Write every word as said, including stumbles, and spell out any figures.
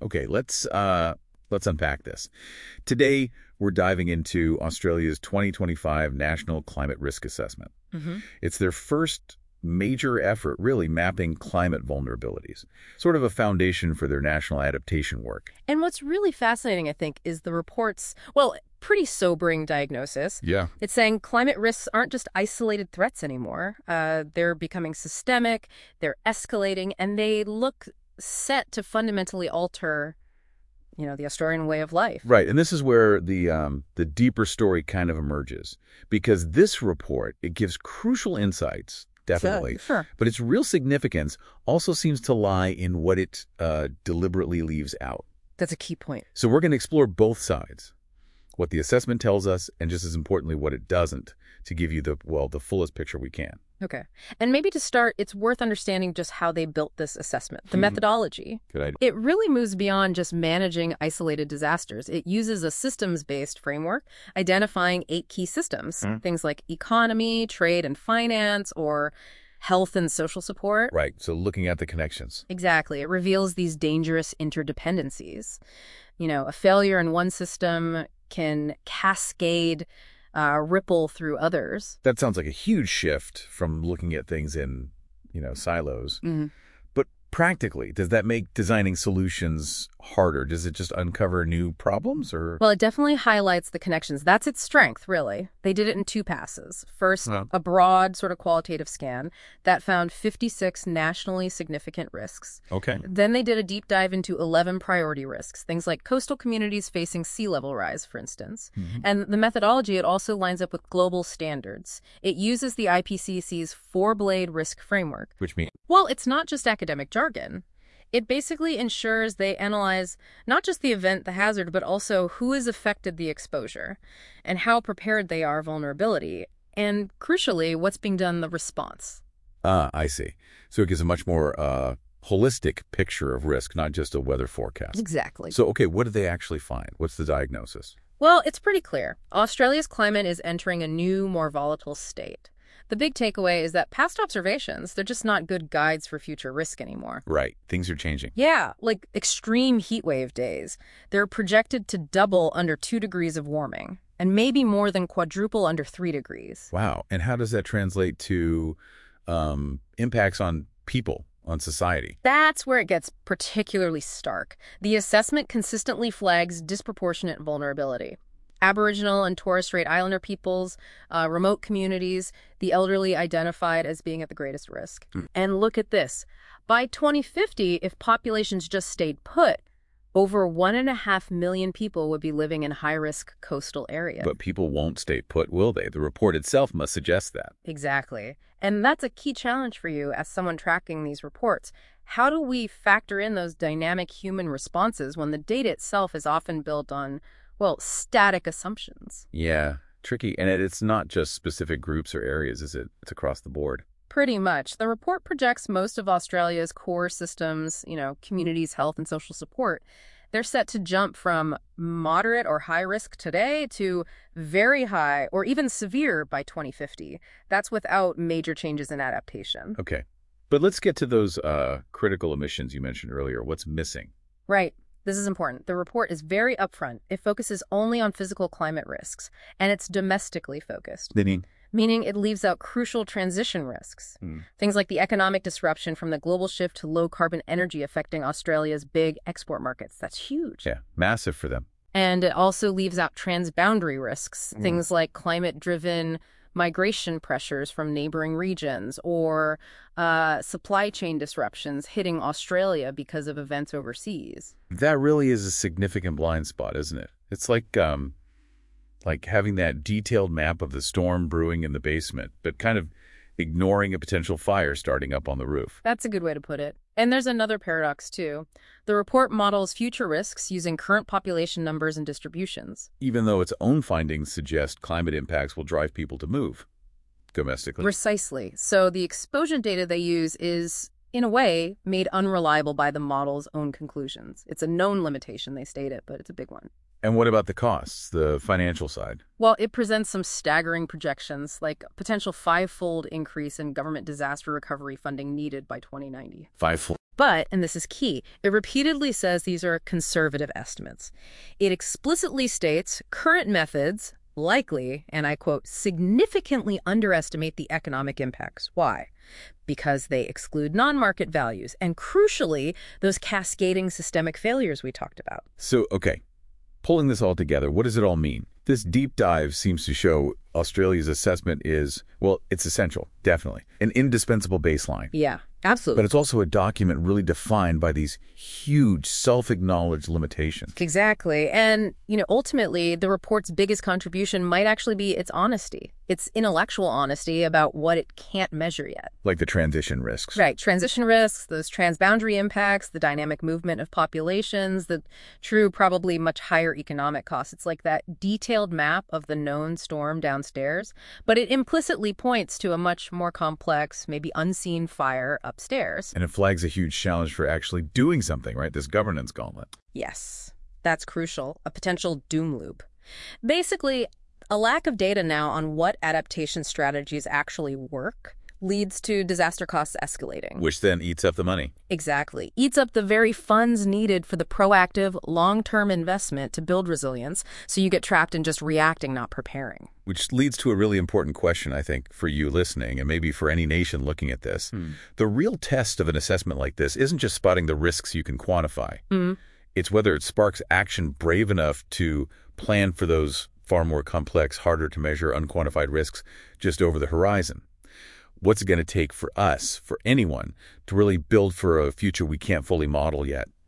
Okay, let's uh, let's unpack this. Today, we're diving into Australia's twenty twenty-five National Climate Risk Assessment. Mm-hmm. It's their first major effort, really, mapping climate vulnerabilities, sort of a foundation for their national adaptation work. And what's really fascinating, I think, is the report's, well, pretty sobering diagnosis. Yeah. It's saying climate risks aren't just isolated threats anymore. Uh, they're becoming systemic, they're escalating, and they look set to fundamentally alter, you know, the Australian way of life. Right, and this is where the um, the deeper story kind of emerges, because this report, it gives crucial insights, definitely, Sure. but its real significance also seems to lie in what it uh, deliberately leaves out. That's a key point. So we're going to explore both sides, what the assessment tells us, and just as importantly, what it doesn't, to give you the, well, the fullest picture we can. Okay. And maybe to start, it's worth understanding just how they built this assessment, the Mhm. methodology. Good idea. It really moves beyond just managing isolated disasters. It uses a systems-based framework, identifying eight key systems, Mhm. things like economy, trade and finance, or health and social support. Right, so looking at the connections. Exactly. It reveals these dangerous interdependencies. You know, a failure in one system can cascade, uh, ripple through others. That sounds like a huge shift from looking at things in, you know, silos. Mm-hmm. But practically, does that make designing solutions harder? Does it just uncover new problems, or? Well, it definitely highlights the connections. That's its strength, really. They did it in two passes. First, Huh. a broad sort of qualitative scan that found fifty-six nationally significant risks. Okay. Then they did a deep dive into eleven priority risks, things like coastal communities facing sea level rise, for instance. Mhm. And the methodology, it also lines up with global standards. It uses the I P C C's four-blade risk framework. Which means? Well, it's not just academic jargon. It basically ensures they analyze not just the event, the hazard, but also who has affected the exposure and how prepared they are vulnerability, and crucially, what's being done in the response. Ah, I see. So it gives a much more uh, holistic picture of risk, not just a weather forecast. Exactly. So, okay, what did they actually find? What's the diagnosis? Well, it's pretty clear. Australia's climate is entering a new, more volatile state. The big takeaway is that past observations, they're just not good guides for future risk anymore. Right. Things are changing. Yeah, like extreme heat wave days. They're projected to double under two degrees of warming, and maybe more than quadruple under three degrees. Wow. And how does that translate to um, impacts on people, on society? That's where it gets particularly stark. The assessment consistently flags disproportionate vulnerability. Aboriginal and Torres Strait Islander peoples, uh, remote communities, the elderly identified as being at the greatest risk. Mm. And look at this. By twenty fifty, if populations just stayed put, over one and a half million people would be living in high-risk coastal areas. But people won't stay put, will they? The report itself must suggest that. Exactly. And that's a key challenge for you as someone tracking these reports. How do we factor in those dynamic human responses when the data itself is often built on, well, static assumptions? Yeah, tricky. And it, it's not just specific groups or areas, is it? It's across the board. Pretty much. The report projects most of Australia's core systems, you know, communities, health, and social support. They're set to jump from moderate or high risk today to very high or even severe by twenty fifty. That's without major changes in adaptation. Okay. But let's get to those uh, critical emissions you mentioned earlier. What's missing? Right. This is important. The report is very upfront. It focuses only on physical climate risks, and it's domestically focused. Meaning? Meaning it leaves out crucial transition risks. Mm. Things like the economic disruption from the global shift to low-carbon energy affecting Australia's big export markets. That's huge. Yeah, massive for them. And it also leaves out transboundary risks, Mm. things like climate-driven migration pressures from neighboring regions or uh, supply chain disruptions hitting Australia because of events overseas. That really is a significant blind spot, isn't it? It's like um, like having that detailed map of the storm brewing in the basement, but kind of ignoring a potential fire starting up on the roof. That's a good way to put it. And there's another paradox, too. The report models future risks using current population numbers and distributions. Even though its own findings suggest climate impacts will drive people to move domestically. Precisely. So the exposure data they use is, in a way, made unreliable by the model's own conclusions. It's a known limitation, they state it, but it's a big one. And what about the costs, the financial side? Well, it presents some staggering projections, like a potential five-fold increase in government disaster recovery funding needed by twenty ninety. Five full. But, and this is key, it repeatedly says these are conservative estimates. It explicitly states current methods likely, and I quote, significantly underestimate the economic impacts. Why? Because they exclude non-market values and, crucially, those cascading systemic failures we talked about. So, okay, pulling this all together, what does it all mean? This deep dive seems to show Australia's assessment is, well, it's essential, definitely, an indispensable baseline. Yeah, absolutely. But it's also a document really defined by these huge self-acknowledged limitations. Exactly. And, you know, ultimately, the report's biggest contribution might actually be its honesty. Its intellectual honesty about what it can't measure yet. Like the transition risks. Right. Transition risks, those transboundary impacts, the dynamic movement of populations, the true, probably much higher economic costs. It's like that detailed map of the known storm downstairs, but it implicitly points to a much more complex, maybe unseen fire upstairs. And it flags a huge challenge for actually doing something, right? This governance gauntlet. Yes, that's crucial. A potential doom loop. Basically, a lack of data now on what adaptation strategies actually work leads to disaster costs escalating. Which then eats up the money. Exactly. Eats up the very funds needed for the proactive, long-term investment to build resilience, so you get trapped in just reacting, not preparing. Which leads to a really important question, I think, for you listening, and maybe for any nation looking at this. Hmm. The real test of an assessment like this isn't just spotting the risks you can quantify. Mm. It's whether it sparks action brave enough to plan for those far more complex, harder to measure, unquantified risks just over the horizon. What's it going to take for us, for anyone, to really build for a future we can't fully model yet?